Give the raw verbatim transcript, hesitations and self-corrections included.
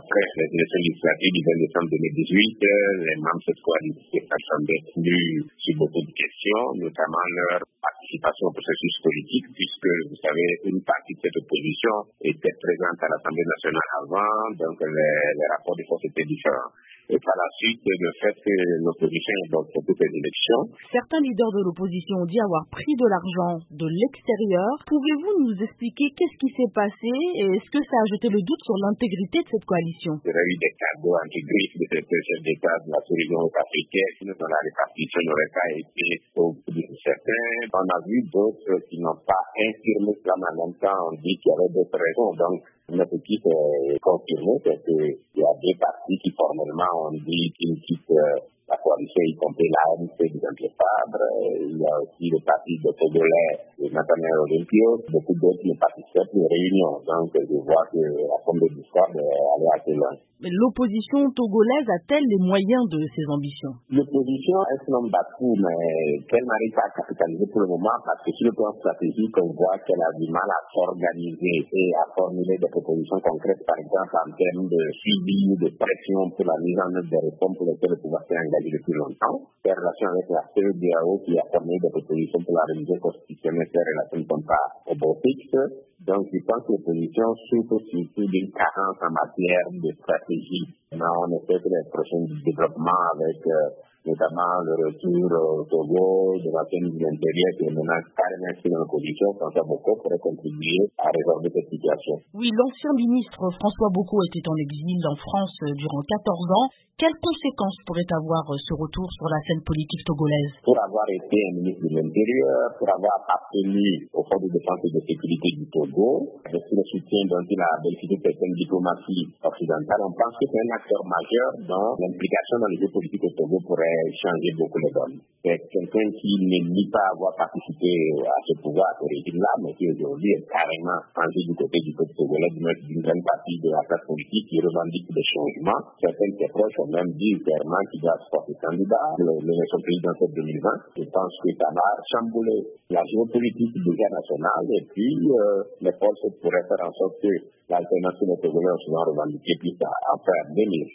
après les élections législatives du vingt décembre deux mille dix-huit, les membres de cette coalition semblaient plus sur beaucoup de questions, notamment leur participation au processus politique, puisque, vous savez, une partie de cette opposition était présente à l'Assemblée nationale avant, donc les, les rapports de force étaient différents. Et par la suite, le fait que l'opposition ait bloqué toutes les élections. Certains leaders de l'opposition ont dit avoir pris de l'argent de l'extérieur. Pouvez-vous nous expliquer qu'est-ce qui s'est passé et est-ce que ça a jeté le doute sur l'intégrité de cette coalition? Il y aurait eu des cadeaux anti-griffes de certains chefs d'État de la sous-région africaine, dont la répartition n'aurait pas été au bout de certains. On a vu d'autres qui n'ont pas infirmé cela, mais en même temps, on dit qu'il y avait d'autres raisons. Donc, notre équipe est confirmée, c'est qu'il y a deux partis qui formellement ont dit qu'ils quittent la coalition, y compris l'A N C de Jean-Pierre Fabre. Il y a aussi le parti de Togolais de Nathaniel Olympio. Beaucoup d'autres ne participent plus aux réunions. Donc, je vois que la forme de discorde est allée assez loin. Mais l'opposition togolaise a-t-elle les moyens de ses ambitions? L'opposition est un homme battu, mais qu'elle n'arrive pas à capitaliser pour le moment parce que sur le plan stratégique, on voit qu'elle a du mal à s'organiser et à formuler des propositions concrètes, par exemple en termes de suivi ou de pression pour la mise en œuvre des réformes pour lesquelles le pouvoir s'est engagé depuis longtemps. Ses relations avec la C E D A O qui a formulé des propositions pour la révision constitutionnelle, ces relations ne sont pas au beau fixe. Donc, je pense que l'opposition souffre surtout d'une carence en matière de stratégie. Mais on espère que les prochains développements avec euh, notamment le retour au Togo de la ministre de l'Intérieur qui est maintenant carrément sur l'opposition, François Bocco, pourrait contribuer à résorber cette situation. Oui, l'ancien ministre François Bocco était en exil en France durant quatorze ans. Quelles conséquences pourrait avoir ce retour sur la scène politique togolaise? Pour avoir été un ministre de l'Intérieur, pour avoir appartenu aux forces de défense et de sécurité du Togo, avec le soutien dont il a bénéficié de certaines diplomaties occidentales, on pense que c'est un acteur majeur dont l'implication dans les jeux politiques au Togo pourrait changer beaucoup les donnes. C'est quelqu'un qui ne nie pas avoir participé à ce pouvoir, à ce régime-là, mais qui aujourd'hui est carrément rangé du côté du peuple togolais, d'une grande partie de la classe politique qui revendique des changements. Certains de ses proches ont même dit clairement qu'il doit se porter candidat à l'élection présidentielle deux mille vingt. Je pense que ça va chambouler la géopolitique déjà nationale et puis euh, les forces pourraient faire en sorte que l'alternative des Togolais ont souvent revendiqué plus tard, en faire deux mille.